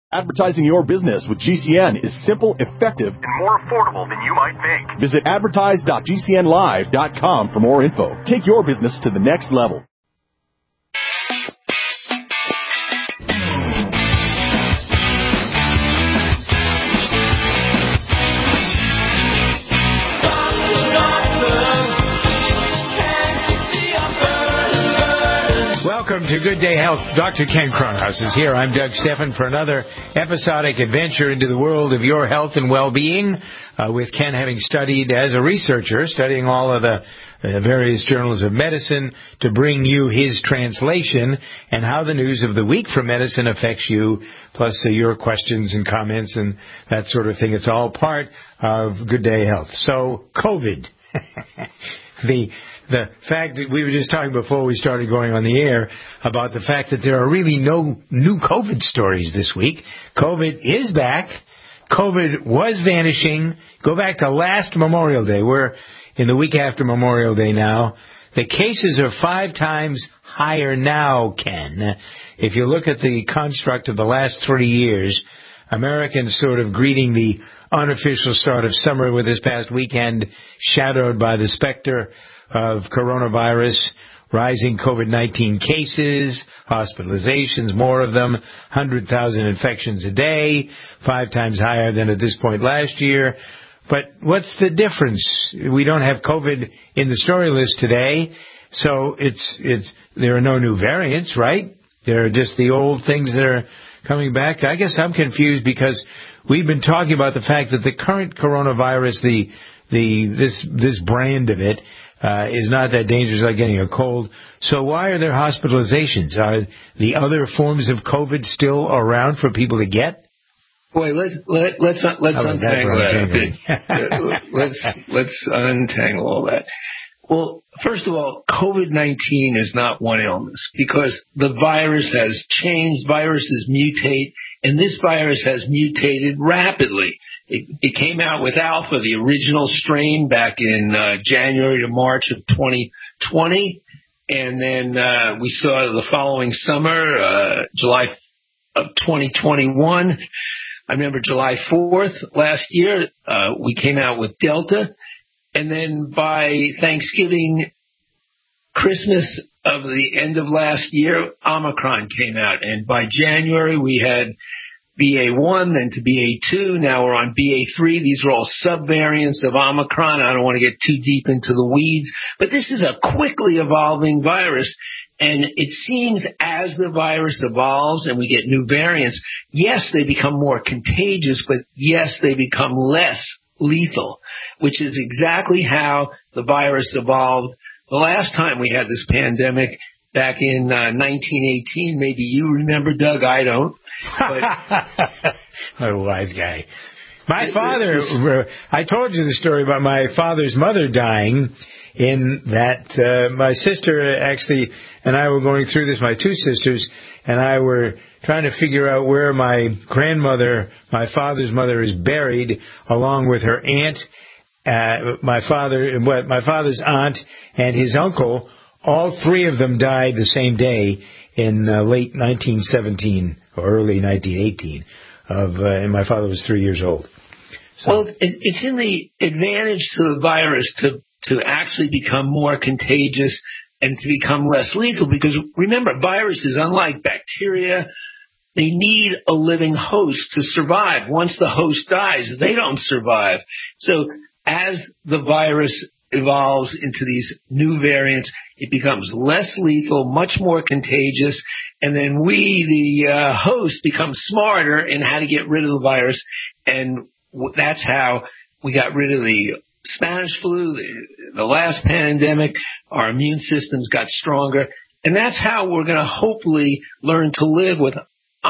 Advertising your business with GCN is simple, effective, and more affordable than you might think. Visit advertise.gcnlive.com for more info. Take your business to the next level. Welcome to Good Day Health. Dr. Ken Cronhaus is here. I'm Doug Steffen for another episodic adventure into the world of your health and well-being, with Ken having studied as a researcher, studying all of the various journals of medicine to bring you his translation and how the news of the week from medicine affects you, plus your questions and comments and that sort of thing. It's all part of Good Day Health. So, COVID. The fact that we were just talking before we started going on the air about the fact that there are really no new COVID stories this week. COVID is back. COVID was vanishing. Go back to last Memorial Day. We're in the week after Memorial Day now. The cases are 5 times higher now, Ken. If you look at the construct of the last 3 years, Americans sort of greeting the unofficial start of summer with this past weekend, shadowed by the specter of coronavirus, rising COVID-19 cases, hospitalizations, more of them, 100,000 infections a day, 5 times higher than at this point last year. But what's the difference? We don't have COVID in the story list today, so there are no new variants, right? There are just the old things that are coming back. I guess I'm confused because we've been talking about the fact that the current coronavirus, this brand of it, is not that dangerous like getting a cold. So why are there hospitalizations? Are the other forms of COVID still around for people to get? Boy, let's untangle that a bit. Let's untangle all that. Well, first of all, COVID-19 is not one illness because the virus has changed, viruses mutate, and this virus has mutated rapidly. It came out with Alpha, the original strain, back in January to March of 2020. And then we saw the following summer, July of 2021. I remember July 4th last year, we came out with Delta. And then by Thanksgiving, Christmas of the end of last year, Omicron came out. And by January, we had BA1, then to BA2. Now we're on BA3. These are all subvariants of Omicron. I don't want to get too deep into the weeds, but this is a quickly evolving virus. And it seems as the virus evolves and we get new variants, yes, they become more contagious, but yes, they become less lethal, which is exactly how the virus evolved the last time we had this pandemic. Back in 1918, maybe you remember, Doug. I don't. But what a wise guy. My father, I told you the story about my father's mother dying in that my sister actually and I were going through this, my 2 sisters, and I were trying to figure out where my grandmother, my father's mother, is buried, along with her aunt, my father's aunt, and his uncle. All 3 of them died the same day in late 1917 or early 1918. And my father was 3 years old. So. Well, it's in the advantage to the virus to actually become more contagious and to become less lethal because, remember, viruses, unlike bacteria, they need a living host to survive. Once the host dies, they don't survive. So as the virus evolves into these new variants, it becomes less lethal, much more contagious, and then we, the host, become smarter in how to get rid of the virus, and that's how we got rid of the Spanish flu, the last pandemic. Our immune systems got stronger, and that's how we're going to hopefully learn to live with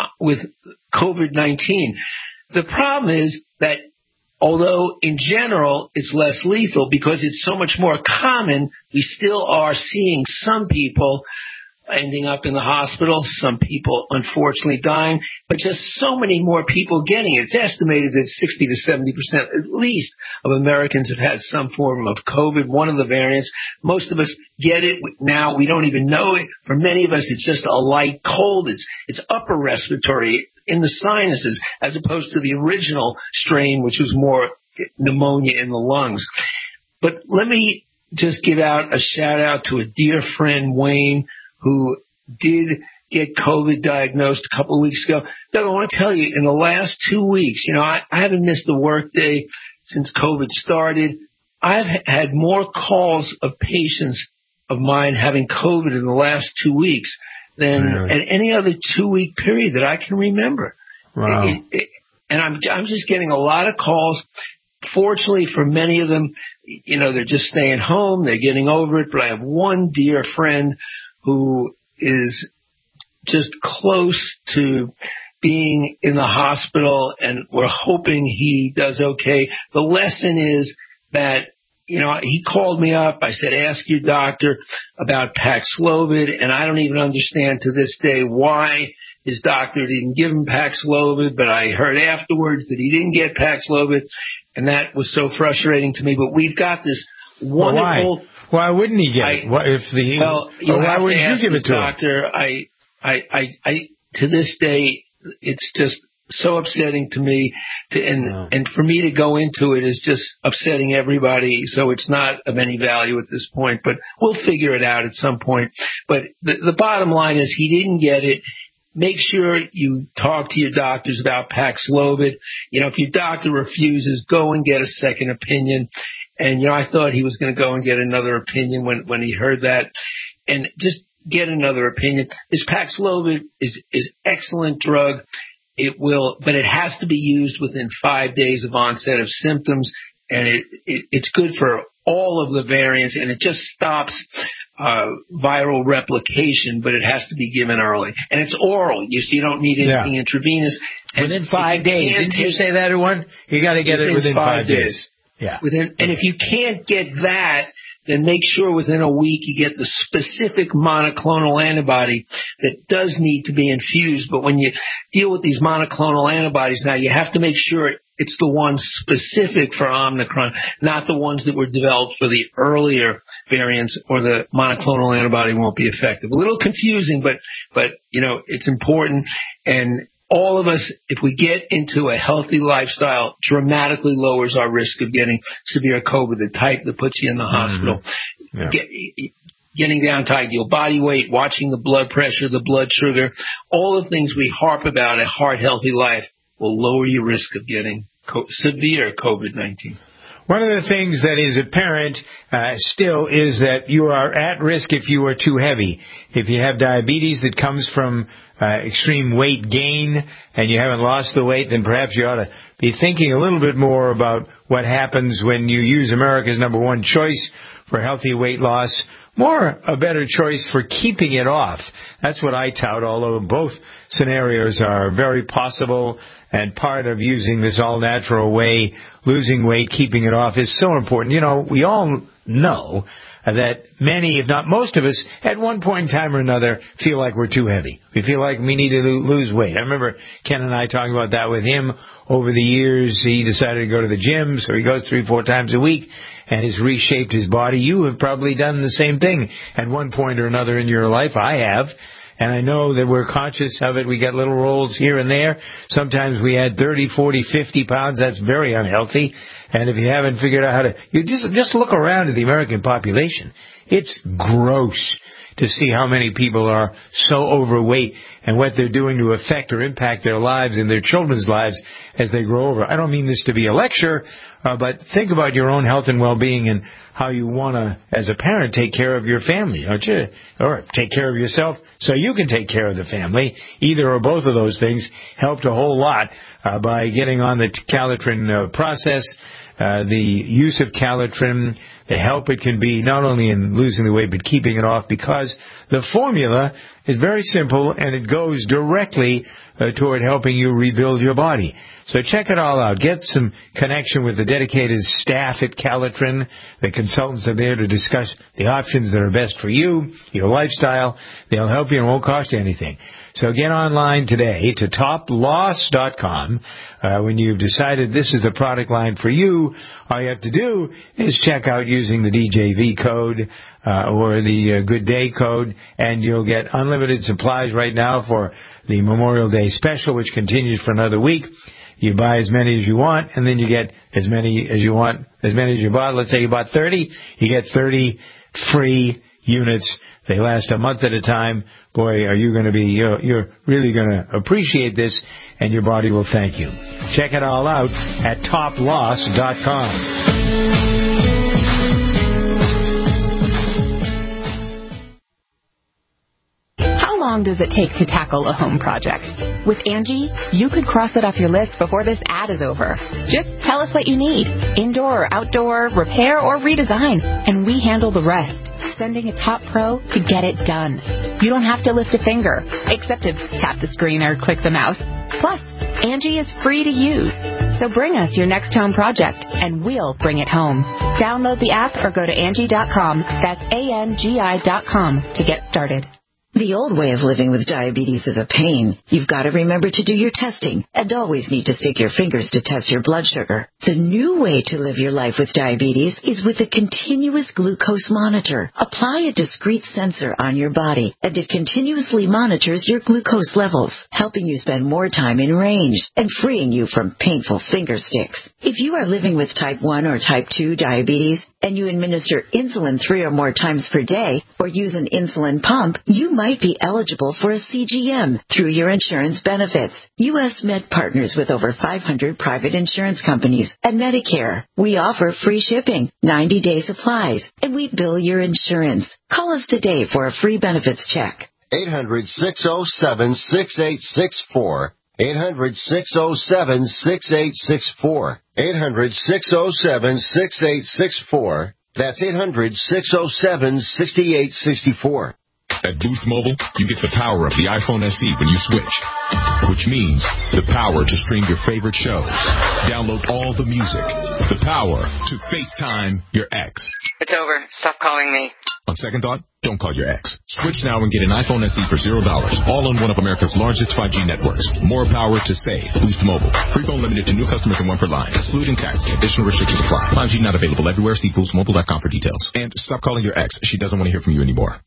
COVID-19. The problem is that although in general it's less lethal because it's so much more common, we still are seeing some people ending up in the hospital, some people unfortunately dying, but just so many more people getting it. It's estimated that 60 to 70% at least of Americans have had some form of COVID, one of the variants. Most of us get it now. We don't even know it. For many of us, it's just a light cold. It's upper respiratory in the sinuses, as opposed to the original strain, which was more pneumonia in the lungs. But let me just give out a shout out to a dear friend, Wayne, who did get COVID diagnosed a couple of weeks ago. Doug, I want to tell you, in the last 2 weeks, I haven't missed a work day since COVID started. I've had more calls of patients of mine having COVID in the last 2 weeks than at any other 2-week period that I can remember. Wow. And I'm just getting a lot of calls. Fortunately for many of them, they're just staying home. They're getting over it. But I have one dear friend who is just close to being in the hospital, and we're hoping he does okay. The lesson is that, he called me up. I said, ask your doctor about Paxlovid, and I don't even understand to this day why his doctor didn't give him Paxlovid, but I heard afterwards that he didn't get Paxlovid, and that was so frustrating to me. But we've got this wonderful... Why wouldn't he get it? Why wouldn't you give it to doctor, him? I to this day, it's just so upsetting to me, and for me to go into it is just upsetting everybody. So it's not of any value at this point, but we'll figure it out at some point. But the bottom line is he didn't get it. Make sure you talk to your doctors about Paxlovid. If your doctor refuses, go and get a second opinion. And, I thought he was going to go and get another opinion when he heard that. And just get another opinion. This Paxlovid is excellent drug. But it has to be used within 5 days of onset of symptoms, and it's good for all of the variants, and it just stops viral replication, but it has to be given early. And it's oral. You don't need anything intravenous. And within 5 days. Didn't you say that, everyone? You got to get it within 5 days. Yeah. And if you can't get that, then make sure within a week you get the specific monoclonal antibody that does need to be infused. But when you deal with these monoclonal antibodies now, you have to make sure it's the ones specific for Omicron, not the ones that were developed for the earlier variants, or the monoclonal antibody won't be effective. A little confusing, but it's important. And all of us, if we get into a healthy lifestyle, dramatically lowers our risk of getting severe COVID, the type that puts you in the hospital. Yeah. Getting down to ideal body weight, watching the blood pressure, the blood sugar, all the things we harp about, a heart-healthy life will lower your risk of getting severe COVID-19. One of the things that is apparent still is that you are at risk if you are too heavy. If you have diabetes that comes from extreme weight gain and you haven't lost the weight, then perhaps you ought to be thinking a little bit more about what happens when you use America's number one choice for healthy weight loss, a better choice for keeping it off. That's what I tout, although both scenarios are very possible, and part of using this all-natural way, losing weight, keeping it off, is so important. We all know that many, if not most of us, at one point in time or another, feel like we're too heavy. We feel like we need to lose weight. I remember Ken and I talking about that with him over the years. He decided to go to the gym, so he goes 3-4 times a week and has reshaped his body. You have probably done the same thing at one point or another in your life. I have. And I know that we're conscious of it. We get little rolls here and there. Sometimes we add 30, 40, 50 pounds. That's very unhealthy. And if you haven't figured out how to, you just look around at the American population. It's gross to see how many people are so overweight and what they're doing to affect or impact their lives and their children's lives as they grow over. I don't mean this to be a lecture, but think about your own health and well-being and how you want to, as a parent, take care of your family, don't you? Or take care of yourself so you can take care of the family. Either or both of those things helped a whole lot by getting on the Calitrin process, the use of Calitrin, the help it can be not only in losing the weight but keeping it off, because the formula is very simple and it goes directly toward helping you rebuild your body. So check it all out. Get some connection with the dedicated staff at Calitrin. The consultants are there to discuss the options that are best for you, your lifestyle. They'll help you and won't cost you anything. So get online today to toploss.com. When you've decided this is the product line for you, all you have to do is check out using the DJV code. or the Good Day code, and you'll get unlimited supplies right now for the Memorial Day special, which continues for another week. You buy as many as you want, and then you get as many as you want, as many as you bought. Let's say you bought 30, you get 30 free units. They last a month at a time. Boy, are you going to be, you're really going to appreciate this, and your body will thank you. Check it all out at toploss.com. How long does it take to tackle a home project? With Angie, you could cross it off your list before this ad is over. Just tell us what you need, indoor or outdoor, repair or redesign, and we handle the rest, sending a top pro to get it done. You don't have to lift a finger, except to tap the screen or click the mouse. Plus, Angie is free to use. So bring us your next home project, and we'll bring it home. Download the app or go to Angie.com. That's ANGI.com to get started. The old way of living with diabetes is a pain. You've got to remember to do your testing and always need to stick your fingers to test your blood sugar. The new way to live your life with diabetes is with a continuous glucose monitor. Apply a discrete sensor on your body, and it continuously monitors your glucose levels, helping you spend more time in range and freeing you from painful finger sticks. If you are living with type 1 or type 2 diabetes and you administer insulin 3 or more times per day or use an insulin pump, you might be eligible for a CGM through your insurance benefits. U.S. Med partners with over 500 private insurance companies and Medicare. We offer free shipping, 90-day supplies, and we bill your insurance. Call us today for a free benefits check. 800-607-6864. 800-607-6864. 800-607-6864. That's 800-607-6864. At Boost Mobile, you get the power of the iPhone SE when you switch, which means the power to stream your favorite shows, download all the music, the power to FaceTime your ex. It's over. Stop calling me. On second thought, don't call your ex. Switch now and get an iPhone SE for $0, all on one of America's largest 5G networks. More power to save. Boost Mobile. Free phone limited to new customers and one per line, excluding tax. Additional restrictions apply. 5G not available everywhere. See boostmobile.com for details. And stop calling your ex. She doesn't want to hear from you anymore.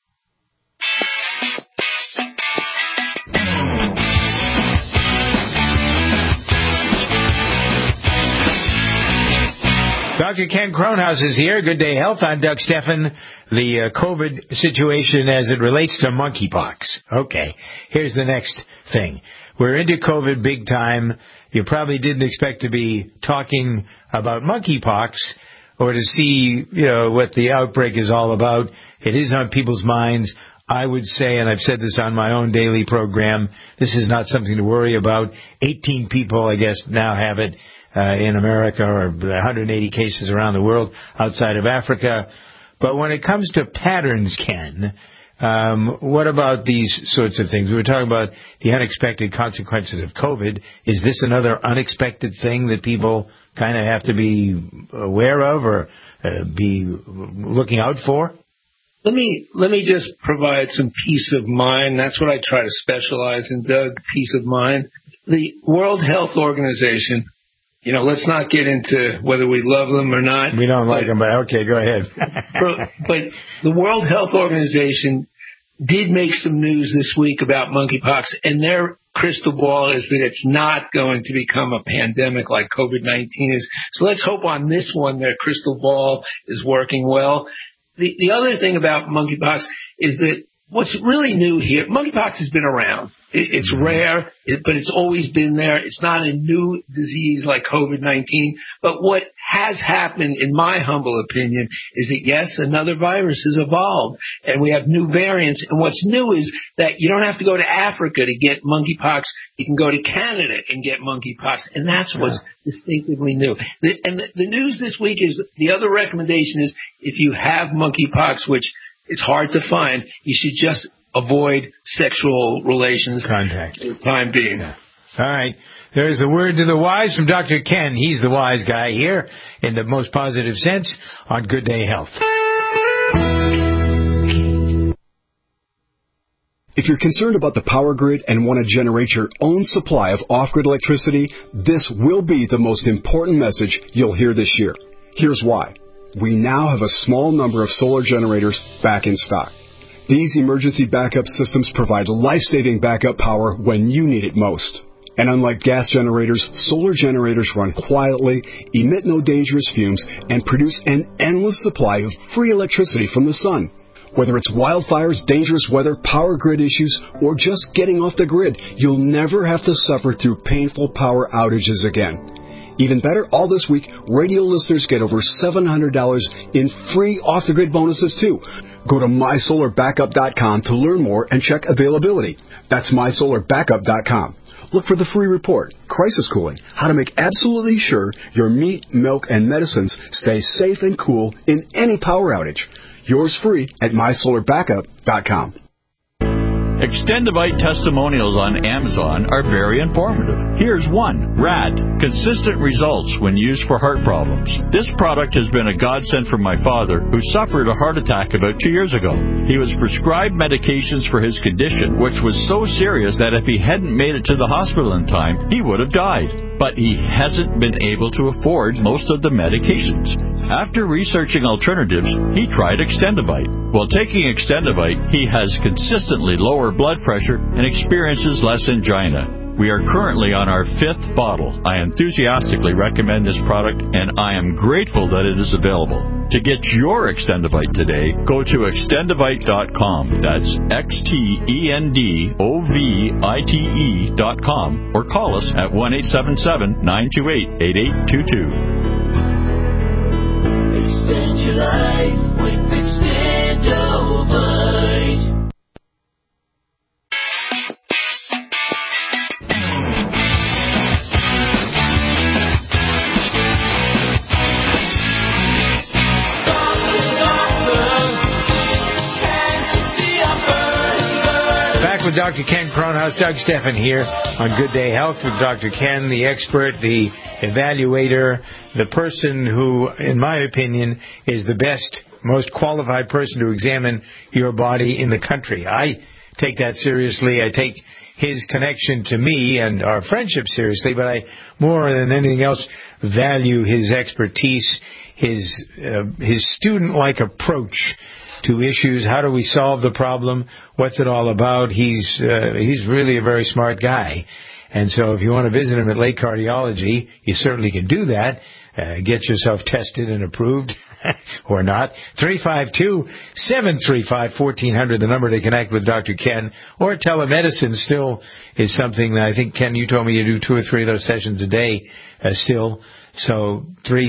Dr. Ken Kronhaus is here. Good Day Health. I'm Doug Steffen. The COVID situation as it relates to monkeypox. Okay, here's the next thing. We're into COVID big time. You probably didn't expect to be talking about monkeypox or to see, what the outbreak is all about. It is on people's minds. I would say, and I've said this on my own daily program, this is not something to worry about. 18 people, I guess, now have it in America, or 180 cases around the world outside of Africa. But when it comes to patterns, Ken, what about these sorts of things? We were talking about the unexpected consequences of COVID. Is this another unexpected thing that people kind of have to be aware of or be looking out for? Let me just provide some peace of mind. That's what I try to specialize in, Doug, peace of mind. The World Health Organization, let's not get into whether we love them or not. We don't like them, but okay, go ahead. But the World Health Organization did make some news this week about monkeypox, and their crystal ball is that it's not going to become a pandemic like COVID-19 is. So let's hope on this one their crystal ball is working well. The other thing about monkeypox is that what's really new here, monkeypox has been around. It's rare, but it's always been there. It's not a new disease like COVID-19. But what has happened, in my humble opinion, is that, yes, another virus has evolved, and we have new variants. And what's new is that you don't have to go to Africa to get monkeypox. You can go to Canada and get monkeypox, and that's what's distinctively new. And the news this week is, the other recommendation is, if you have monkeypox, which it's hard to find, you should just avoid sexual relations contact for the time being. Yeah. All right. There's a word to the wise from Dr. Ken. He's the wise guy here in the most positive sense on Good Day Health. If you're concerned about the power grid and want to generate your own supply of off-grid electricity, this will be the most important message you'll hear this year. Here's why. we now have a small number of solar generators back in stock. These emergency backup systems provide life-saving backup power when you need it most. And unlike gas generators, solar generators run quietly, emit no dangerous fumes, and produce an endless supply of free electricity from the sun. Whether it's wildfires, dangerous weather, power grid issues, or just getting off the grid, you'll never have to suffer through painful power outages again. Even better, all this week, radio listeners get over $700 in free off-the-grid bonuses, too. Go to MySolarBackup.com to learn more and check availability. That's MySolarBackup.com. Look for the free report, Crisis Cooling, how to make absolutely sure your meat, milk, and medicines stay safe and cool in any power outage. Yours free at MySolarBackup.com. Extendivite testimonials on Amazon are very informative. Here's one. RAD. Consistent results when used for heart problems. This product has been a godsend for my father, who suffered a heart attack about 2 years ago. He was prescribed medications for his condition, which was so serious that if he hadn't made it to the hospital in time, he would have died. But he hasn't been able to afford most of the medications. After researching alternatives, he tried Extendivite. While taking Extendivite, he has consistently lower blood pressure and experiences less angina. We are currently on our 5th bottle. I enthusiastically recommend this product, and I am grateful that it is available. To get your Extendivite today, go to Extendivite.com. That's XTENDOVITE.com, or call us at 1-877-928-8822. Extend your life with Extendovite. Back with Dr. Ken Kronhaus, Doug Steffen here on Good Day Health with Dr. Ken, the expert, the evaluator, the person who, in my opinion, is the best, most qualified person to examine your body in the country. I take that seriously. I take his connection to me and our friendship seriously, but I, more than anything else, value his expertise, his student-like approach to issues. How do we solve the problem? What's it all about? He's really a very smart guy. And so if you want to visit him at Lake Cardiology, you certainly can do that. Get yourself tested and approved or not. 352-735-1400, the number to connect with Dr. Ken. Or telemedicine still is something that I think, Ken, you told me you do 2 or 3 of those sessions a day still. So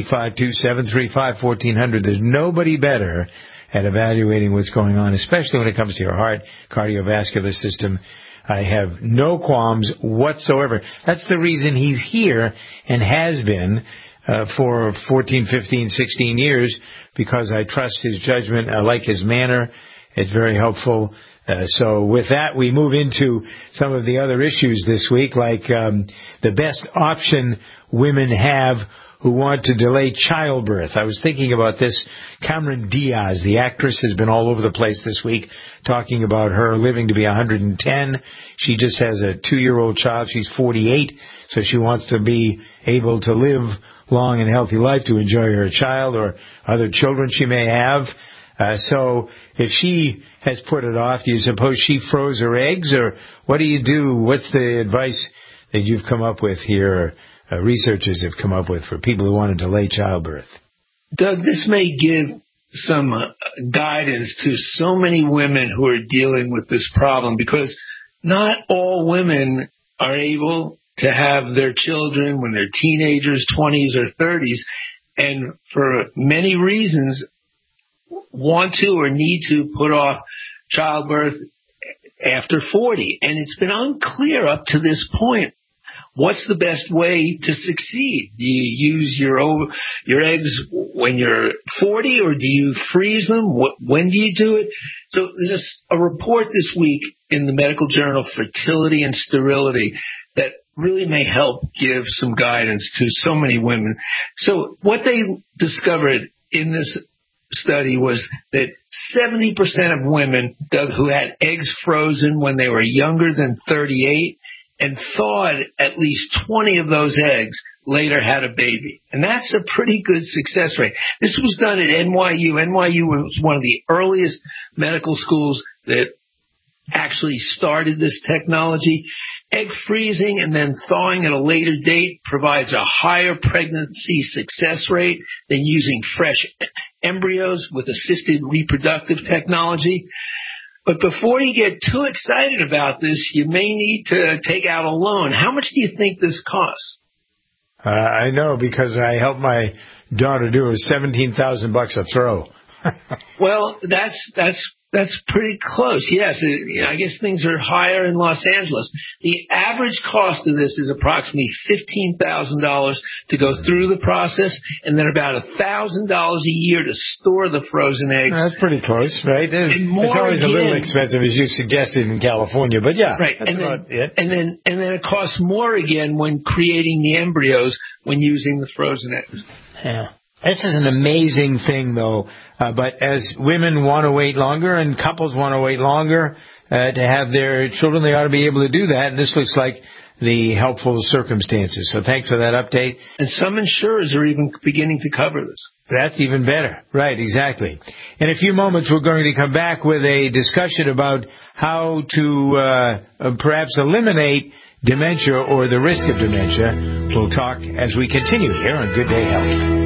352-735-1400. There's nobody better at evaluating what's going on, especially when it comes to your heart, cardiovascular system. I have no qualms whatsoever. That's the reason he's here and has been for 14, 15, 16 years, because I trust his judgment. I like his manner. It's very helpful. So with that, we move into some of the other issues this week, like the best option women have who want to delay childbirth. I was thinking about this. Cameron Diaz, the actress, has been all over the place this week talking about her living to be 110. She just has a 2-year-old child. She's 48, so she wants to be able to live long and healthy life to enjoy her child or other children she may have. So if she has put it off, do you suppose she froze her eggs, or what do you do? What's the advice that you've come up with here, researchers have come up with for people who want to delay childbirth? Doug, this may give some guidance to so many women who are dealing with this problem, because not all women are able to have their children when they're teenagers, 20s, or 30s, and for many reasons want to or need to put off childbirth after 40. And it's been unclear up to this point what's the best way to succeed. Do you use your eggs when you're 40, or do you freeze them? When do you do it? So there's a report this week in the medical journal Fertility and Sterility that really may help give some guidance to so many women. So what they discovered in this study was that 70% of women, Doug, who had eggs frozen when they were younger than 38, and thawed at least 20 of those eggs, later had a baby. And that's a pretty good success rate. This was done at NYU. NYU was one of the earliest medical schools that actually started this technology. Egg freezing and then thawing at a later date provides a higher pregnancy success rate than using fresh embryos with assisted reproductive technology. But before you get too excited about this, you may need to take out a loan. How much do you think this costs? I know, because I helped my daughter do it. $17,000 a throw. Well, that's pretty close. Yes, I guess things are higher in Los Angeles. The average cost of this is approximately $15,000 to go through the process, and then about $1,000 a year to store the frozen eggs. That's pretty close, right? It's always a little expensive, as you suggested, in California, but yeah, right. That's about it. And then it costs more again when creating the embryos when using the frozen eggs. Yeah. This is an amazing thing, though. But as women want to wait longer and couples want to wait longer to have their children, they ought to be able to do that. And this looks like the helpful circumstances. So thanks for that update. And some insurers are even beginning to cover this. That's even better. Right, exactly. In a few moments, we're going to come back with a discussion about how to perhaps eliminate dementia or the risk of dementia. We'll talk as we continue here on Good Day Health.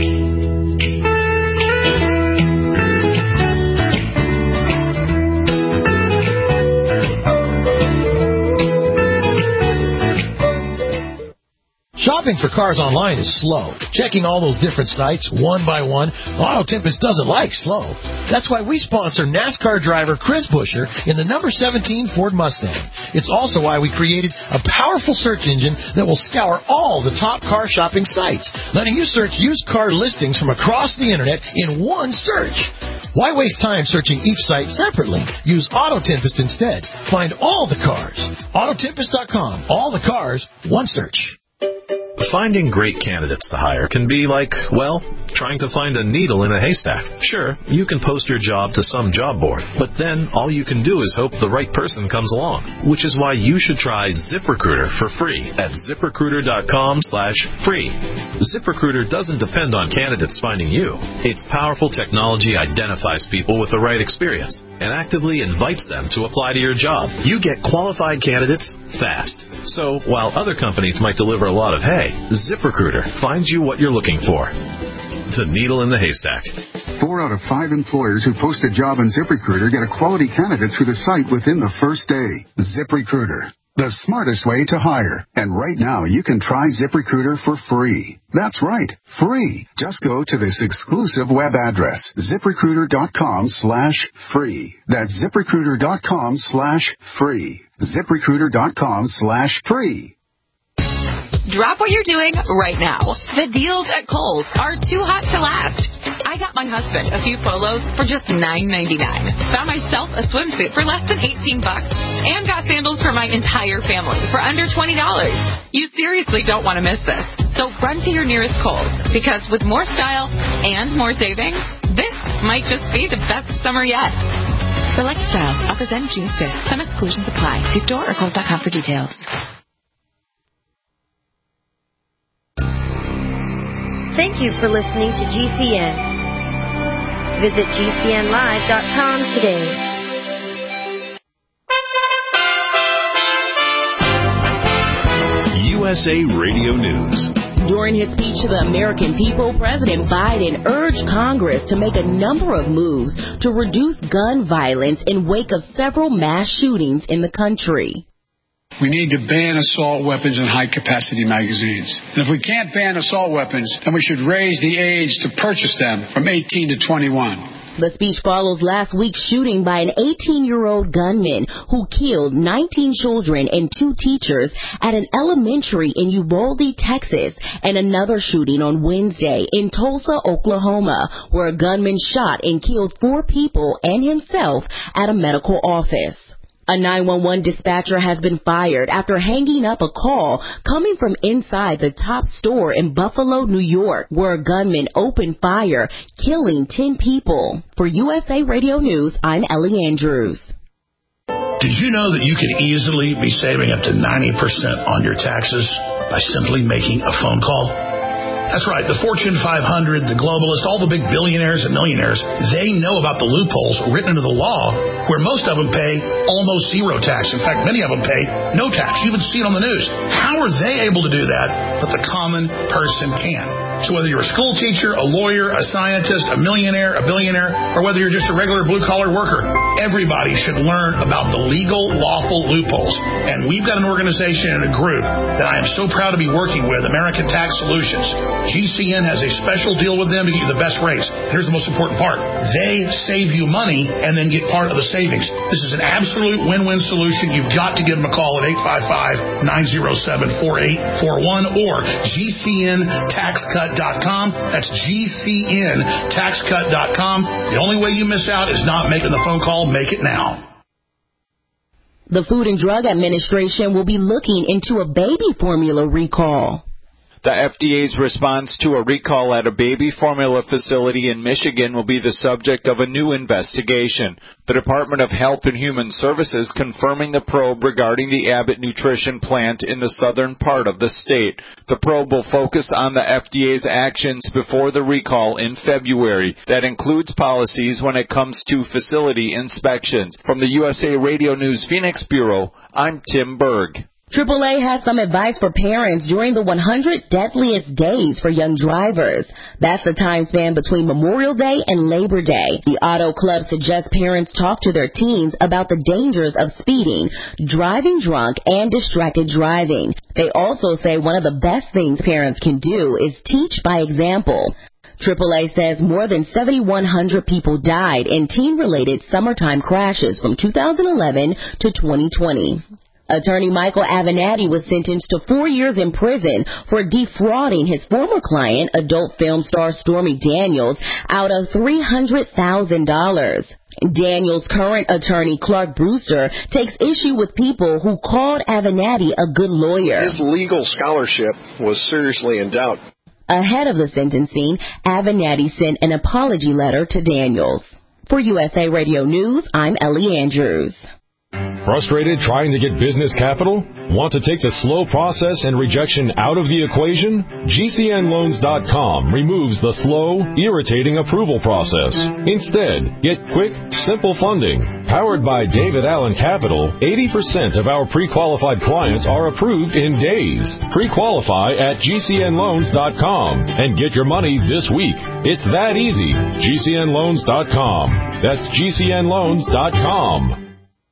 Shopping for cars online is slow. Checking all those different sites one by one, Auto Tempest doesn't like slow. That's why we sponsor NASCAR driver Chris Buescher in the number 17 Ford Mustang. It's also why we created a powerful search engine that will scour all the top car shopping sites, letting you search used car listings from across the internet in one search. Why waste time searching each site separately? Use Auto Tempest instead. Find all the cars. Autotempest.com. All the cars, one search. Finding great candidates to hire can be like, well, trying to find a needle in a haystack. Sure, you can post your job to some job board, but then all you can do is hope the right person comes along, which is why you should try ZipRecruiter for free at ZipRecruiter.com/free. ZipRecruiter doesn't depend on candidates finding you. Its powerful technology identifies people with the right experience and actively invites them to apply to your job. You get qualified candidates fast. So while other companies might deliver a lot of hay, ZipRecruiter finds you what you're looking for. The needle in the haystack. 4 out of 5 employers who post a job on ZipRecruiter get a quality candidate through the site within the first day. ZipRecruiter, the smartest way to hire. And right now, you can try ZipRecruiter for free. That's right, free. Just go to this exclusive web address, ZipRecruiter.com/free. That's ZipRecruiter.com/free. ZipRecruiter.com/free. Drop what you're doing right now. The deals at Kohl's are too hot to last. I got my husband a few polos for just $9.99. Found myself a swimsuit for less than $18 and got sandals for my entire family for under $20. You seriously don't want to miss this. So run to your nearest Kohl's, because with more style and more savings, this might just be the best summer yet. Select styles. Offers end June 5th. Some exclusions apply. See store or Kohl's.com for details. Thank you for listening to GCN. Visit GCNlive.com today. USA Radio News. During his speech to the American people, President Biden urged Congress to make a number of moves to reduce gun violence in wake of several mass shootings in the country. We need to ban assault weapons and high-capacity magazines. And if we can't ban assault weapons, then we should raise the age to purchase them from 18 to 21. The speech follows last week's shooting by an 18-year-old gunman who killed 19 children and 2 teachers at an elementary in Uvalde, Texas, and another shooting on Wednesday in Tulsa, Oklahoma, where a gunman shot and killed 4 people and himself at a medical office. A 911 dispatcher has been fired after hanging up a call coming from inside the Top store in Buffalo, New York, where a gunman opened fire, killing 10 people. For USA Radio News, I'm Ellie Andrews. Did you know that you could easily be saving up to 90% on your taxes by simply making a phone call? That's right. The Fortune 500, the globalists, all the big billionaires and millionaires, they know about the loopholes written into the law where most of them pay almost zero tax. In fact, many of them pay no tax. You even see it on the news. How are they able to do that, but the common person can? So whether you're a school teacher, a lawyer, a scientist, a millionaire, a billionaire, or whether you're just a regular blue-collar worker, everybody should learn about the legal, lawful loopholes. And we've got an organization and a group that I am so proud to be working with, American Tax Solutions. GCN has a special deal with them to get you the best rates. Here's the most important part. They save you money and then get part of the savings. This is an absolute win-win solution. You've got to give them a call at 855-907-4841 or GCNTaxCut.com. That's GCNTaxCut.com. The only way you miss out is not making the phone call. Make it now. The Food and Drug Administration will be looking into a baby formula recall. The FDA's response to a recall at a baby formula facility in Michigan will be the subject of a new investigation. The Department of Health and Human Services confirming the probe regarding the Abbott Nutrition plant in the southern part of the state. The probe will focus on the FDA's actions before the recall in February. That includes policies when it comes to facility inspections. From the USA Radio News Phoenix Bureau, I'm Tim Berg. AAA has some advice for parents during the 100 deadliest days for young drivers. That's the time span between Memorial Day and Labor Day. The Auto Club suggests parents talk to their teens about the dangers of speeding, driving drunk, and distracted driving. They also say one of the best things parents can do is teach by example. AAA says more than 7,100 people died in teen-related summertime crashes from 2011 to 2020. Attorney Michael Avenatti was sentenced to 4 years in prison for defrauding his former client, adult film star Stormy Daniels, out of $300,000. Daniels' current attorney, Clark Brewster, takes issue with people who called Avenatti a good lawyer. His legal scholarship was seriously in doubt. Ahead of the sentencing, Avenatti sent an apology letter to Daniels. For USA Radio News, I'm Ellie Andrews. Frustrated trying to get business capital? Want to take the slow process and rejection out of the equation? GCNLoans.com removes the slow, irritating approval process. Instead, get quick, simple funding. Powered by David Allen Capital, 80% of our pre-qualified clients are approved in days. Pre-qualify at GCNLoans.com and get your money this week. It's that easy. GCNLoans.com. That's GCNLoans.com.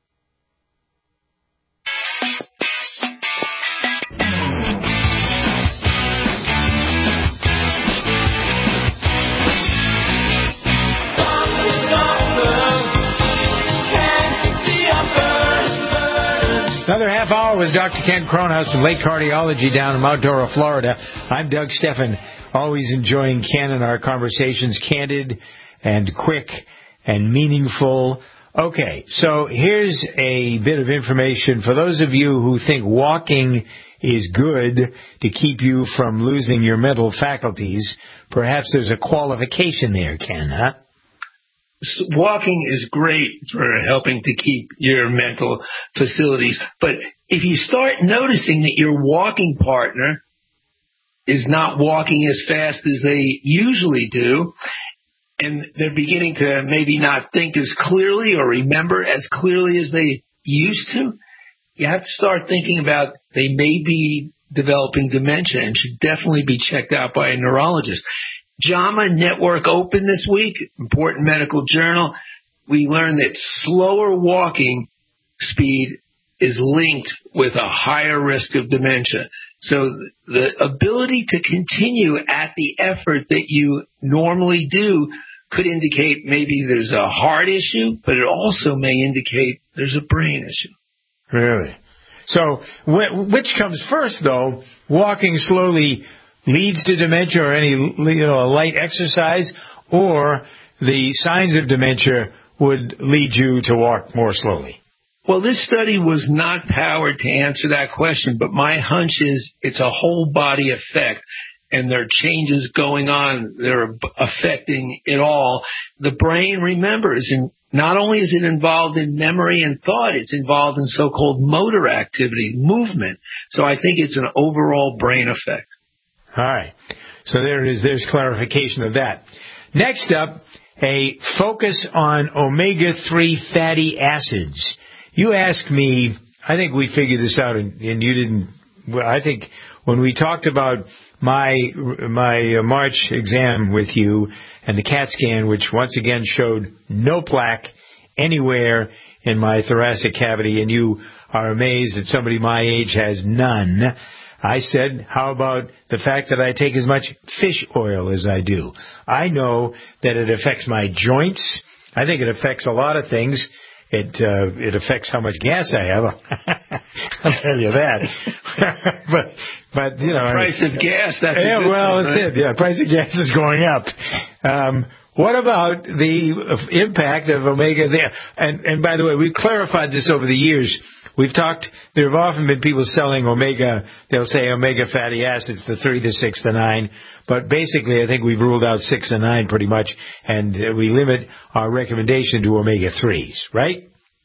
Another half hour with Dr. Ken Cronhouse from Lake Cardiology down in Mount Dora, Florida. I'm Doug Steffen, always enjoying Ken and our conversations, candid and quick and meaningful. Okay, so here's a bit of information for those of you who think walking is good to keep you from losing your mental faculties. Perhaps there's a qualification there, Ken, huh? Walking is great for helping to keep your mental facilities. But if you start noticing that your walking partner is not walking as fast as they usually do, and they're beginning to maybe not think as clearly or remember as clearly as they used to, you have to start thinking about they may be developing dementia and should definitely be checked out by a neurologist. JAMA Network Open this week, important medical journal. We learned that slower walking speed is linked with a higher risk of dementia. So the ability to continue at the effort that you normally do could indicate maybe there's a heart issue, but it also may indicate there's a brain issue. Really? So which comes first, though? Walking slowly leads to dementia, or any a light exercise, or the signs of dementia would lead you to walk more slowly? Well, this study was not powered to answer that question, but my hunch is it's a whole body effect, and there are changes going on that are affecting it all. The brain remembers, and not only is it involved in memory and thought, it's involved in so-called motor activity, movement. So I think it's an overall brain effect. All right. So there it is. There's clarification of that. Next up, a focus on omega-3 fatty acids. You asked me, I think we figured this out, and you didn't. Well, I think when we talked about my March exam with you and the CAT scan, which once again showed no plaque anywhere in my thoracic cavity, and you are amazed that somebody my age has none, I said, how about the fact that I take as much fish oil as I do? I know that it affects my joints. I think it affects a lot of things. It affects how much gas I have. I'll tell you that. but you know, the price of gas. That's a good well, thing, that's right? it. Yeah, price of gas is going up. What about the impact of omega? And by the way, we've clarified this over the years. We've talked, there have often been people selling omega, they'll say omega fatty acids, the 3, the 6, the 9. But basically, I think we've ruled out 6 and 9 pretty much, and we limit our recommendation to omega-3s, right?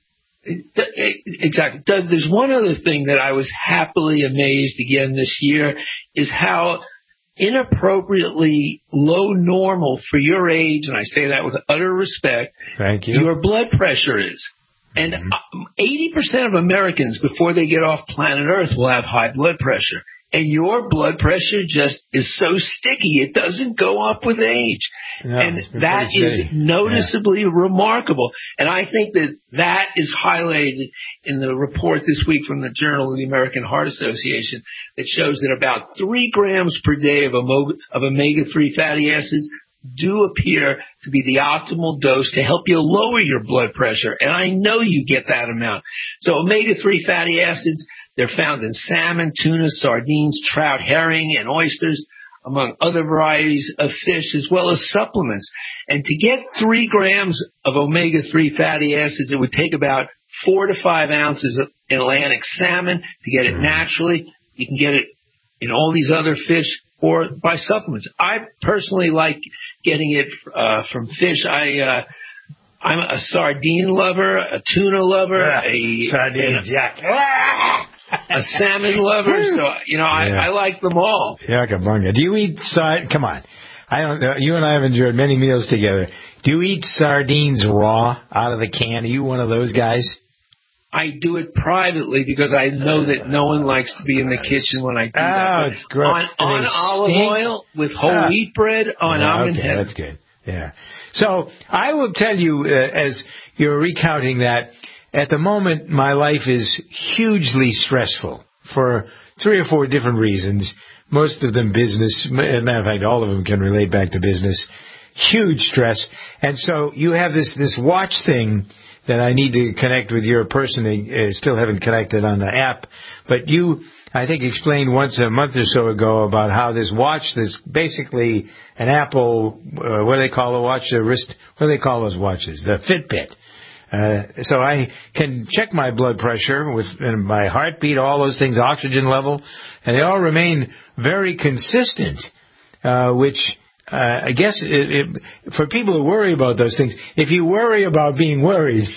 Exactly. Doug, there's one other thing that I was happily amazed again this year, is how inappropriately low normal for your age, and I say that with utter respect, thank you, your blood pressure is. And 80% of Americans, before they get off planet Earth, will have high blood pressure. And your blood pressure just is so sticky, it doesn't go up with age. No, and that is noticeably remarkable. And I think that is highlighted in the report this week from the Journal of the American Heart Association that shows that about 3 grams per day of omega-3 fatty acids do appear to be the optimal dose to help you lower your blood pressure. And I know you get that amount. So omega-3 fatty acids, they're found in salmon, tuna, sardines, trout, herring, and oysters, among other varieties of fish, as well as supplements. And to get 3 grams of omega-3 fatty acids, it would take about 4 to 5 ounces of Atlantic salmon to get it naturally. You can get it in all these other fish or by supplements. I personally like getting it from fish. I'm a sardine lover, a tuna lover, a salmon lover. So I like them all. Yucca-bunga. Do you eat come on? I don't. You and I have enjoyed many meals together. Do you eat sardines raw out of the can? Are you one of those guys? I do it privately because I know that no one likes to be in the kitchen when I do that. It's great. On olive oil with whole wheat bread, I'm in heaven. That's good. Yeah. So I will tell you, as you're recounting that, at the moment my life is hugely stressful for 3 or 4 different reasons. Most of them business. As a matter of fact, all of them can relate back to business. Huge stress. And so you have this watch thing that I need to connect with your person. They still haven't connected on the app. But you, I think, explained once a month or so ago about how this watch, this basically an Apple, what do they call a watch? A wrist, what do they call those watches? The Fitbit. So I can check my blood pressure and my heartbeat, all those things, oxygen level, and they all remain very consistent, which I guess for people who worry about those things, if you worry about being worried,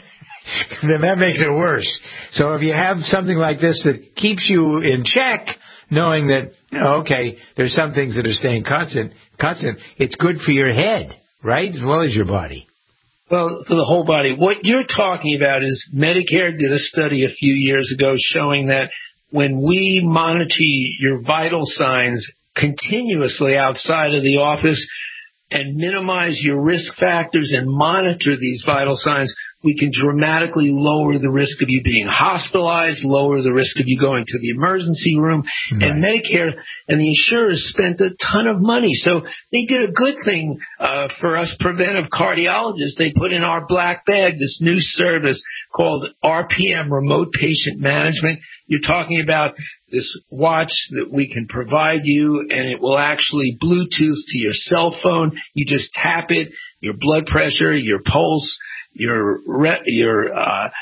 then that makes it worse. So if you have something like this that keeps you in check, knowing that, okay, there's some things that are staying constant, it's good for your head, right, as well as your body. Well, for the whole body. What you're talking about is Medicare did a study a few years ago showing that when we monitor your vital signs continuously outside of the office and minimize your risk factors and monitor these vital signs, we can dramatically lower the risk of you being hospitalized, lower the risk of you going to the emergency room. Right. And Medicare and the insurers spent a ton of money. So they did a good thing for us preventive cardiologists. They put in our black bag this new service called RPM, Remote Patient Management. You're talking about this watch that we can provide you, and it will actually Bluetooth to your cell phone. You just tap it, your blood pressure, your pulse, your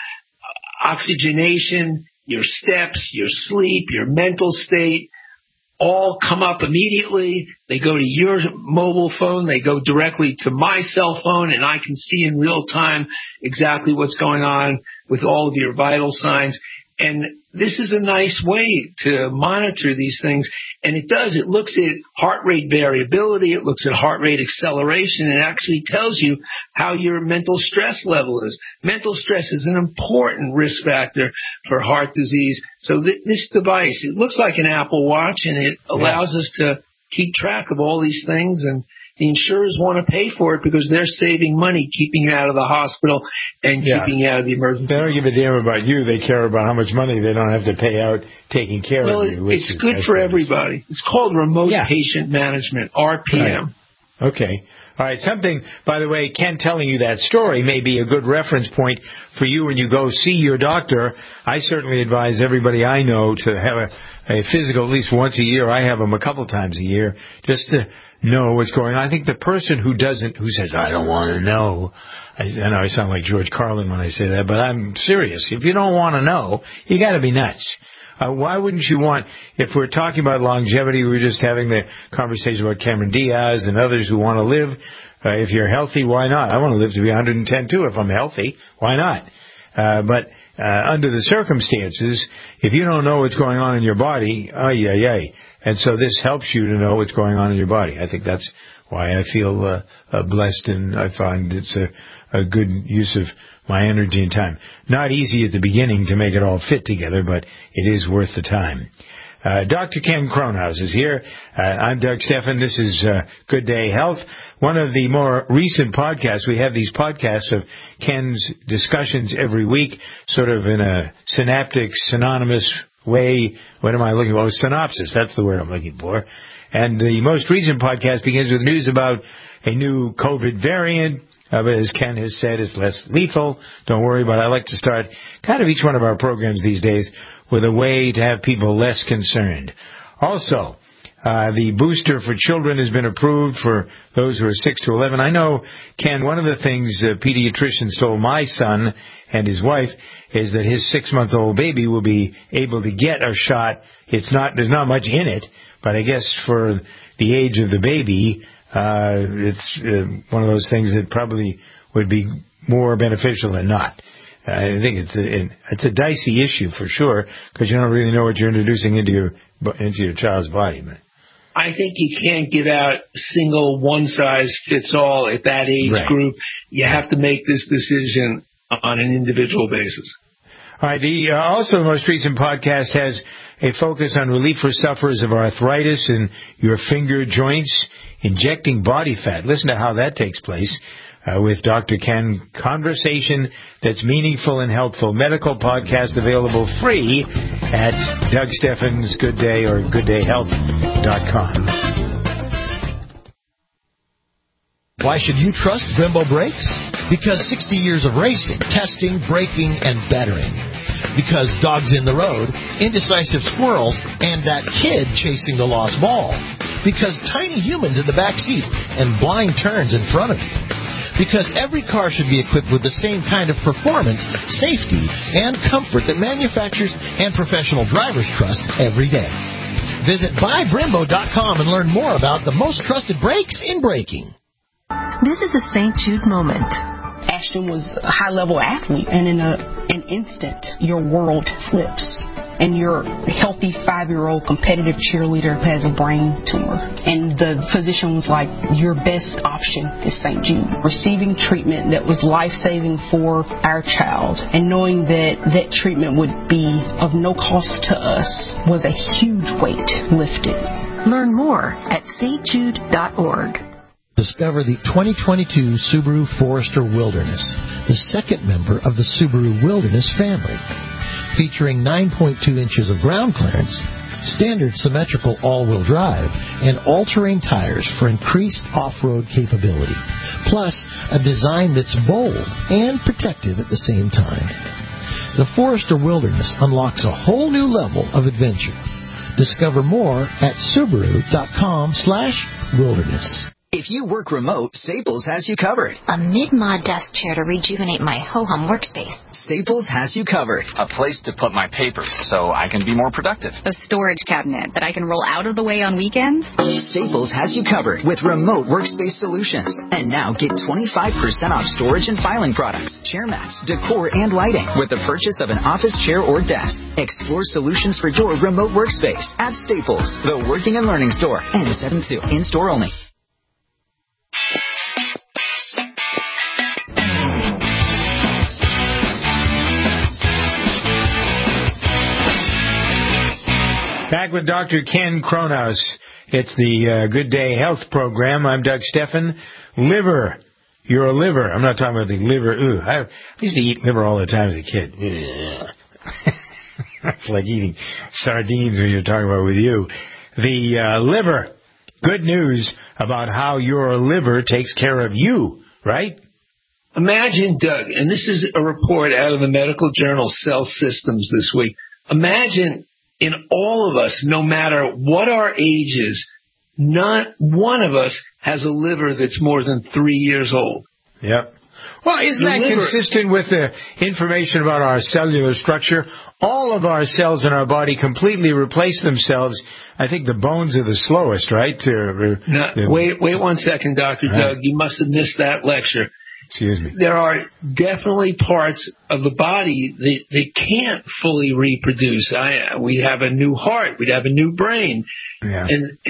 oxygenation, your steps, your sleep, your mental state, all come up immediately. They go to your mobile phone. They go directly to my cell phone, and I can see in real time exactly what's going on with all of your vital signs. And this is a nice way to monitor these things. And it looks at heart rate variability. It looks at heart rate acceleration. And it actually tells you how your mental stress level is. Mental stress is an important risk factor for heart disease. So this device, it looks like an Apple Watch, and it allows us to keep track of all these things. And the insurers want to pay for it because they're saving money, keeping you out of the hospital and keeping you out of the emergency. They don't give a damn about you. They care about how much money they don't have to pay out taking care of you. It's good for everybody. It's called remote patient management, RPM. Right. Okay. All right. Something, by the way, Ken telling you that story may be a good reference point for you when you go see your doctor. I certainly advise everybody I know to have a physical at least once a year. I have them a couple times a year just to know what's going on. I think the person who says, I don't want to know, I know I sound like George Carlin when I say that, but I'm serious. If you don't want to know, you got to be nuts. Why wouldn't you want, if we're talking about longevity, we were just having the conversation about Cameron Diaz and others who want to live. If you're healthy, why not? I want to live to be 110 too if I'm healthy. Why not? But under the circumstances, if you don't know what's going on in your body, and so this helps you to know what's going on in your body. I think that's why I feel blessed, and I find it's a good use of my energy and time. Not easy at the beginning to make it all fit together, but it is worth the time. Dr. Ken Cronhaus is here. I'm Doug Stephan. This is Good Day Health. One of the more recent podcasts, we have these podcasts of Ken's discussions every week, sort of in a synonymous way. What am I looking for? Synopsis. That's the word I'm looking for. And the most recent podcast begins with news about a new COVID variant. But as Ken has said, it's less lethal. Don't worry about it. I like to start kind of each one of our programs these days with a way to have people less concerned. Also, the booster for children has been approved for those who are 6 to 11. I know, Ken, one of the things pediatricians told my son and his wife is that his 6-month-old baby will be able to get a shot. There's not much in it, but I guess for the age of the baby, it's one of those things that probably would be more beneficial than not. I think it's a dicey issue for sure because you don't really know what you're introducing into your child's body. But I think you can't give out single one-size-fits-all at that age group. You have to make this decision on an individual basis. All right. Also, the most recent podcast has a focus on relief for sufferers of arthritis in your finger joints, injecting body fat. Listen to how that takes place with Dr. Ken. Conversation that's meaningful and helpful. Medical podcast available free at Doug Stephan's Good Day or GoodDayHealth.com. Why should you trust Brembo brakes? Because 60 years of racing, testing, braking, and bettering. Because dogs in the road, indecisive squirrels, and that kid chasing the lost ball. Because tiny humans in the back seat and blind turns in front of you. Because every car should be equipped with the same kind of performance, safety, and comfort that manufacturers and professional drivers trust every day. Visit buybrembo.com and learn more about the most trusted brakes in braking. This is a St. Jude moment. Ashton was a high-level athlete, and in an instant, your world flips. And your healthy 5-year-old competitive cheerleader has a brain tumor. And the physician was like, your best option is St. Jude. Receiving treatment that was life-saving for our child and knowing that that treatment would be of no cost to us was a huge weight lifted. Learn more at stjude.org. Discover the 2022 Subaru Forester Wilderness, the second member of the Subaru Wilderness family. Featuring 9.2 inches of ground clearance, standard symmetrical all-wheel drive, and all-terrain tires for increased off-road capability. Plus, a design that's bold and protective at the same time. The Forester Wilderness unlocks a whole new level of adventure. Discover more at Subaru.com/wilderness. If you work remote, Staples has you covered. A mid-mod desk chair to rejuvenate my ho-hum workspace. Staples has you covered. A place to put my papers so I can be more productive. A storage cabinet that I can roll out of the way on weekends. Staples has you covered with remote workspace solutions. And now get 25% off storage and filing products, chair mats, decor, and lighting with the purchase of an office chair or desk. Explore solutions for your remote workspace at Staples, the working and learning store. N72, in-store only. Back with Dr. Ken Kronos. It's the Good Day Health program. I'm Doug Steffen. Liver. You're a liver. I'm not talking about the liver. I used to eat liver all the time as a kid. It's like eating sardines when you're talking about with you. The liver. Good news about how your liver takes care of you, right? Imagine, Doug, and this is a report out of the medical journal Cell Systems this week. Imagine in all of us, no matter what our age is, not one of us has a liver that's more than 3 years old. Yep. Well, isn't that consistent with the information about our cellular structure? All of our cells in our body completely replace themselves. I think the bones are the slowest, right? Wait 1 second, Dr. Doug. You must have missed that lecture. Excuse me. There are definitely parts of the body that can't fully reproduce. We have a new heart. We'd have a new brain. Yeah.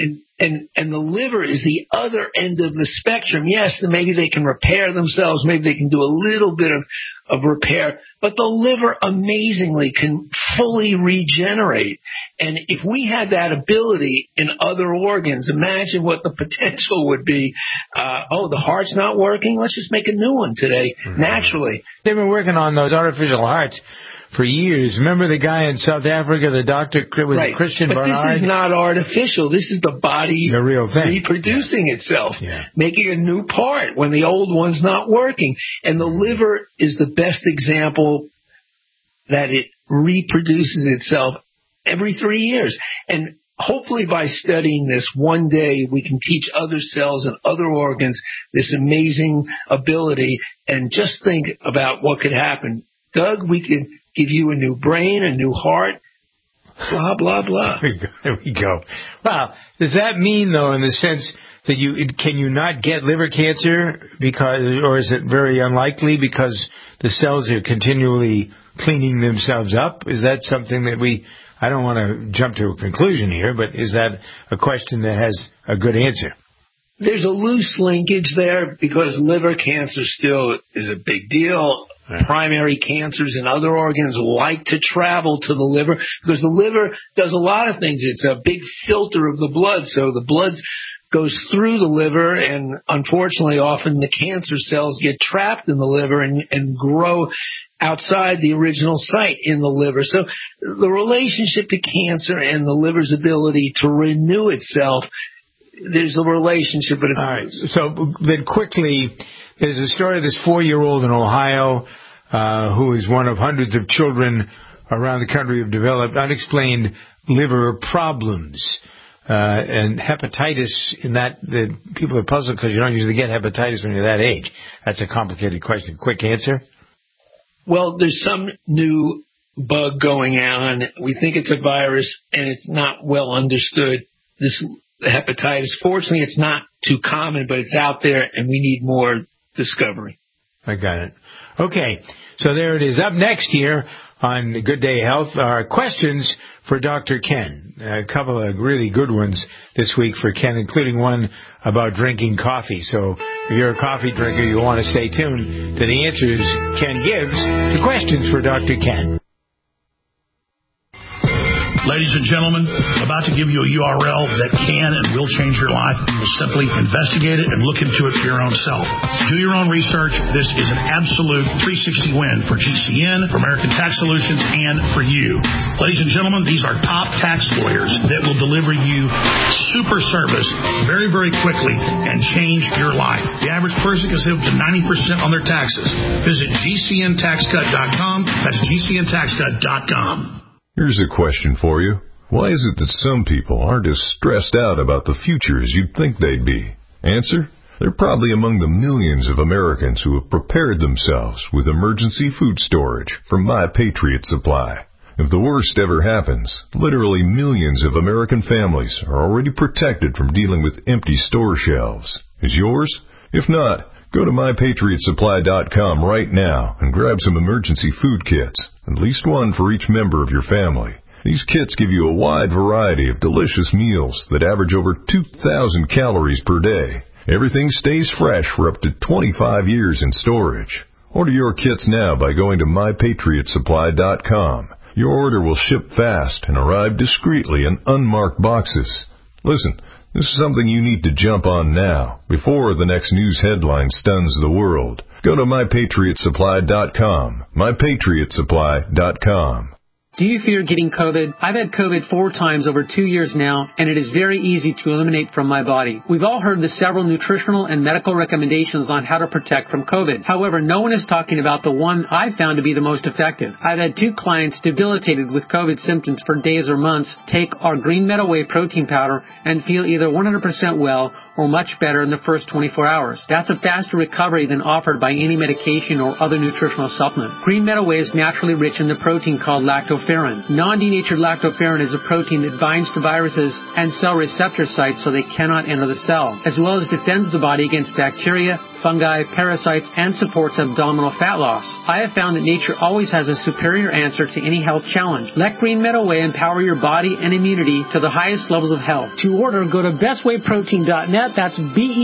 And the liver is the other end of the spectrum. Yes, maybe they can repair themselves. Maybe they can do a little bit of repair. But the liver amazingly can fully regenerate. And if we had that ability in other organs, imagine what the potential would be. The heart's not working? Let's just make a new one today, naturally. They've been working on those artificial hearts for years. Remember the guy in South Africa, the doctor, was it Christian Barnard? But this is not artificial. This is the body the real thing. reproducing itself, making a new part when the old one's not working. And the liver is the best example that it reproduces itself every 3 years. And hopefully by studying this, one day we can teach other cells and other organs this amazing ability. And just think about what could happen. Doug, we could give you a new brain, a new heart, blah, blah, blah. There we go. Well, does that mean, though, in the sense that can you not get liver cancer or is it very unlikely because the cells are continually cleaning themselves up? Is that something that I don't want to jump to a conclusion here, but is that a question that has a good answer? There's a loose linkage there because liver cancer still is a big deal. Primary cancers in other organs like to travel to the liver because the liver does a lot of things. It's a big filter of the blood, so the blood goes through the liver, and unfortunately often the cancer cells get trapped in the liver and grow outside the original site in the liver. So the relationship to cancer and the liver's ability to renew itself, there's a relationship, but it's all right. So then quickly, there's a story of this 4-year-old in Ohio who is one of hundreds of children around the country who have developed unexplained liver problems. And hepatitis, in that the people are puzzled because you don't usually get hepatitis when you're that age. That's a complicated question. Quick answer? Well, there's some new bug going on. We think it's a virus, and it's not well understood. This hepatitis, fortunately, it's not too common, but it's out there, and we need more discovery. I got it. Okay, so there it is. Up next here on Good Day Health are questions for Dr. Ken. A couple of really good ones this week for Ken, including one about drinking coffee. So if you're a coffee drinker, you want to stay tuned to the answers Ken gives to questions for Dr. Ken. Ladies and gentlemen, about to give you a URL that can and will change your life. You will simply investigate it and look into it for your own self. Do your own research. This is an absolute 360 win for GCN, for American Tax Solutions, and for you. Ladies and gentlemen, these are top tax lawyers that will deliver you super service very, very quickly and change your life. The average person can save up to 90% on their taxes. Visit GCNTaxCut.com. That's GCNTaxCut.com. Here's a question for you. Why is it that some people aren't as stressed out about the future as you'd think they'd be? Answer? They're probably among the millions of Americans who have prepared themselves with emergency food storage from My Patriot Supply. If the worst ever happens, literally millions of American families are already protected from dealing with empty store shelves. Is yours? If not, go to MyPatriotSupply.com right now and grab some emergency food kits, at least one for each member of your family. These kits give you a wide variety of delicious meals that average over 2,000 calories per day. Everything stays fresh for up to 25 years in storage. Order your kits now by going to MyPatriotSupply.com. Your order will ship fast and arrive discreetly in unmarked boxes. Listen, this is something you need to jump on now, before the next news headline stuns the world. Go to MyPatriotSupply.com. MyPatriotSupply.com. Do you fear getting COVID? I've had COVID 4 times over 2 years now, and it is very easy to eliminate from my body. We've all heard the several nutritional and medical recommendations on how to protect from COVID. However, no one is talking about the one I've found to be the most effective. I've had 2 clients debilitated with COVID symptoms for days or months take our Green Meadow Whey protein powder and feel either 100% well or much better in the first 24 hours. That's a faster recovery than offered by any medication or other nutritional supplement. Green Meadow Whey is naturally rich in the protein called lactoferrin. Non-denatured lactoferrin is a protein that binds to viruses and cell receptor sites so they cannot enter the cell, as well as defends the body against bacteria, fungi, parasites, and supports abdominal fat loss. I have found that nature always has a superior answer to any health challenge. Let Green Meadow Whey empower your body and immunity to the highest levels of health. To order, go to bestwayprotein.net. That's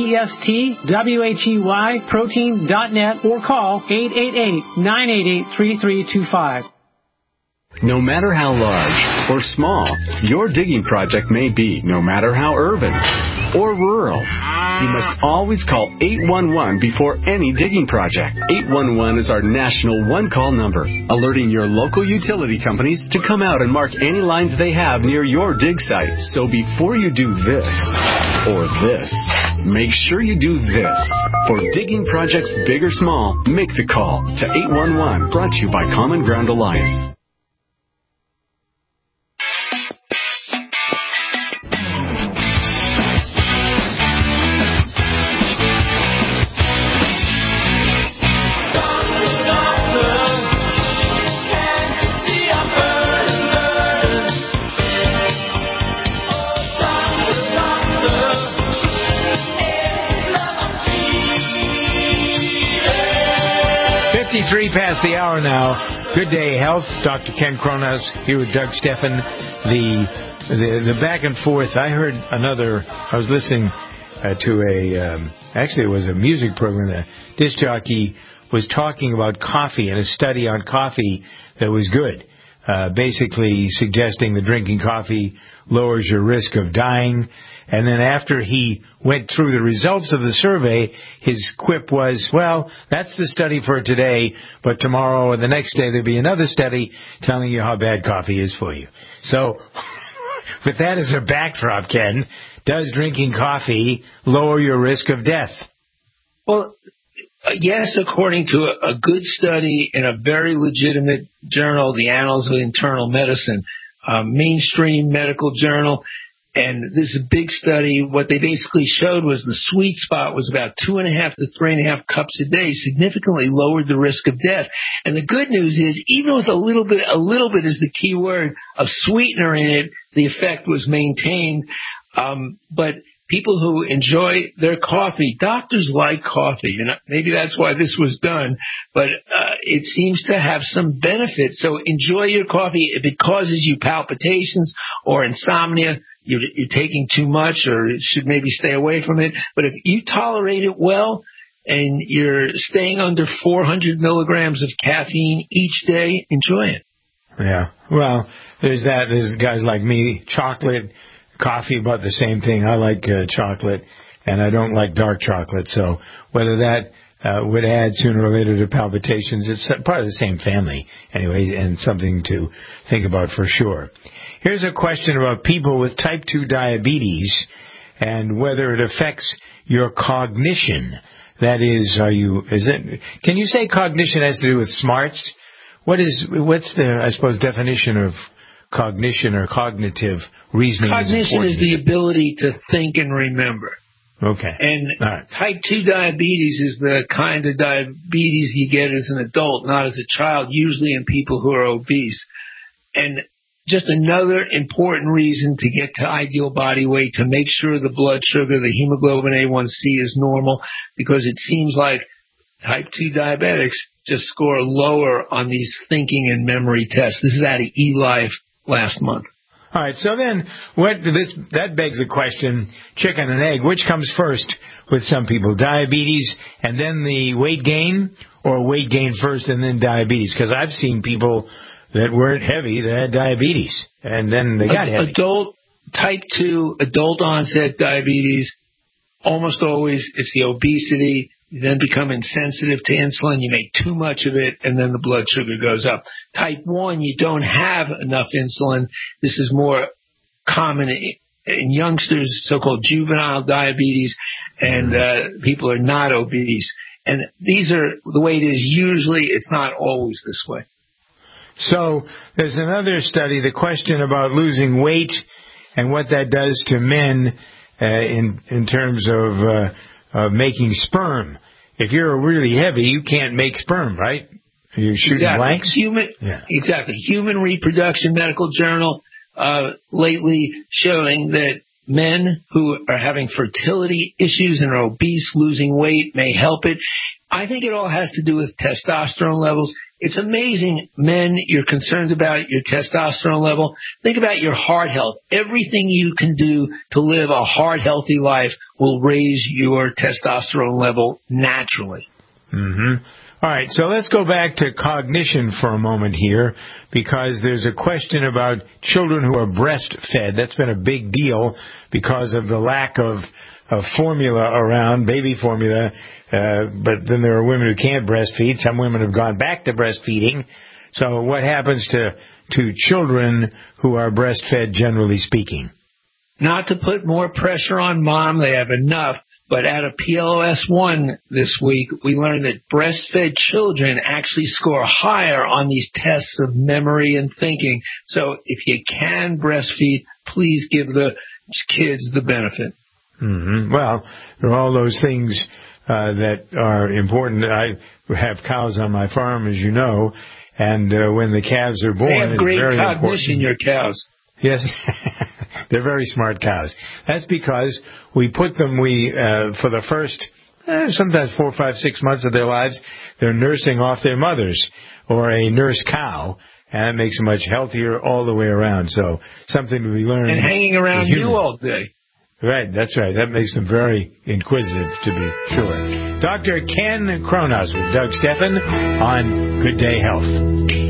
BESTWHEY protein.net or call 888-988-3325. No matter how large or small your digging project may be, no matter how urban or rural, you must always call 811 before any digging project. 811 is our national one-call number, alerting your local utility companies to come out and mark any lines they have near your dig site. So before you do this or this, make sure you do this. For digging projects big or small, make the call to 811, brought to you by Common Ground Alliance. Past the hour now. Good day, health. Dr. Ken Kronos here with Doug Steffen. The back and forth. I was listening to actually it was a music program. The disc jockey was talking about coffee and a study on coffee that was good. Basically suggesting that drinking coffee lowers your risk of dying. And then after he went through the results of the survey, his quip was, well, that's the study for today, but tomorrow or the next day there'll be another study telling you how bad coffee is for you. So, with that as a backdrop, Ken, does drinking coffee lower your risk of death? Well, yes, according to a good study in a very legitimate journal, the Annals of Internal Medicine, mainstream medical journal. And this is a big study. What they basically showed was the sweet spot was about 2.5 to 3.5 cups a day, significantly lowered the risk of death. And the good news is, even with a little bit is the key word, of sweetener in it, the effect was maintained. But people who enjoy their coffee, doctors like coffee, and maybe that's why this was done, but it seems to have some benefits. So enjoy your coffee. If it causes you palpitations or insomnia, you're taking too much or should maybe stay away from it. But if you tolerate it well and you're staying under 400 milligrams of caffeine each day, enjoy it. Yeah. Well, there's that. There's guys like me, chocolate, coffee, about the same thing. I like chocolate, and I don't like dark chocolate. So whether that would add sooner or later to palpitations, it's part of the same family anyway, and something to think about for sure. Here's a question about people with type 2 diabetes and whether it affects your cognition. That is, can you say cognition has to do with smarts? What's the, I suppose, definition of cognition or cognitive reasoning? Cognition is the ability to think and remember. Okay. And type 2 diabetes is the kind of diabetes you get as an adult, not as a child, usually in people who are obese. And just another important reason to get to ideal body weight, to make sure the blood sugar, the hemoglobin A1C is normal, because it seems like type 2 diabetics just score lower on these thinking and memory tests. This is out of eLife last month. All right, so then that begs the question, chicken and egg, which comes first with some people, diabetes and then the weight gain, or weight gain first and then diabetes? Because I've seen people that weren't heavy that had diabetes, and then they got heavy. Type 2, adult onset diabetes, almost always it's the obesity. You then become insensitive to insulin, you make too much of it, and then the blood sugar goes up. Type 1, you don't have enough insulin. This is more common in youngsters, so-called juvenile diabetes, and people are not obese. And these are the way it is usually. It's not always this way. So there's another study, the question about losing weight and what that does to men in terms of making sperm. If you're really heavy, you can't make sperm, right? You're shooting blanks? Exactly. Human Reproduction Medical Journal lately showing that men who are having fertility issues and are obese, losing weight, may help it. I think it all has to do with testosterone levels. It's amazing, men, you're concerned about your testosterone level. Think about your heart health. Everything you can do to live a heart healthy life will raise your testosterone level naturally. Mm-hmm. All right, so let's go back to cognition for a moment here, because there's a question about children who are breastfed. That's been a big deal because of the lack of formula around, baby formula, but then there are women who can't breastfeed. Some women have gone back to breastfeeding. So what happens to children who are breastfed, generally speaking? Not to put more pressure on mom, they have enough. But out of PLOS1 this week, we learned that breastfed children actually score higher on these tests of memory and thinking. So if you can breastfeed, please give the kids the benefit. Mm-hmm. Well, there are all those things that are important. I have cows on my farm, as you know, and when the calves are born, they have great cognition, important. Your cows. Yes, they're very smart cows. That's because we put them, for the first, sometimes 4, 5, 6 months of their lives, they're nursing off their mothers or a nurse cow, and that makes them much healthier all the way around. So something to be learned. And hanging around you all day. Right, that's right. That makes them very inquisitive, to be sure. Dr. Ken Kronos with Doug Steffen on Good Day Health.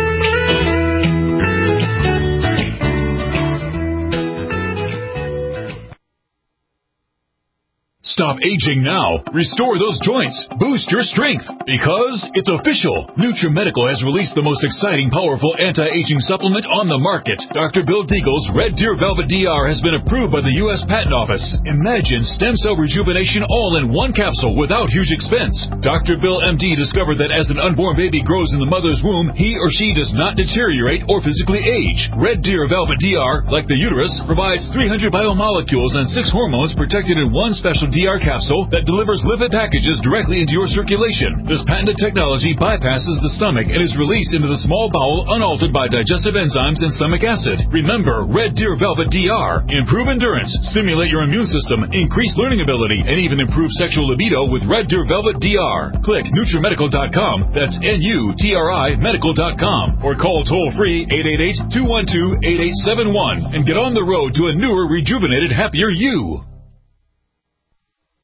Stop aging now. Restore those joints. Boost your strength. Because it's official. NutriMedical has released the most exciting, powerful anti-aging supplement on the market. Dr. Bill Deagle's Red Deer Velvet DR has been approved by the U.S. Patent Office. Imagine stem cell rejuvenation all in one capsule without huge expense. Dr. Bill MD discovered that as an unborn baby grows in the mother's womb, he or she does not deteriorate or physically age. Red Deer Velvet DR, like the uterus, provides 300 biomolecules and 6 hormones protected in one special DR capsule that delivers lipid packages directly into your circulation. This patented technology bypasses the stomach and is released into the small bowel unaltered by digestive enzymes and stomach acid. Remember, Red Deer Velvet DR. Improve endurance, stimulate your immune system, increase learning ability, and even improve sexual libido with Red Deer Velvet DR. Click NutriMedical.com, that's NUTRI Medical.com, or call toll-free 888-212-8871 and get on the road to a newer, rejuvenated, happier you.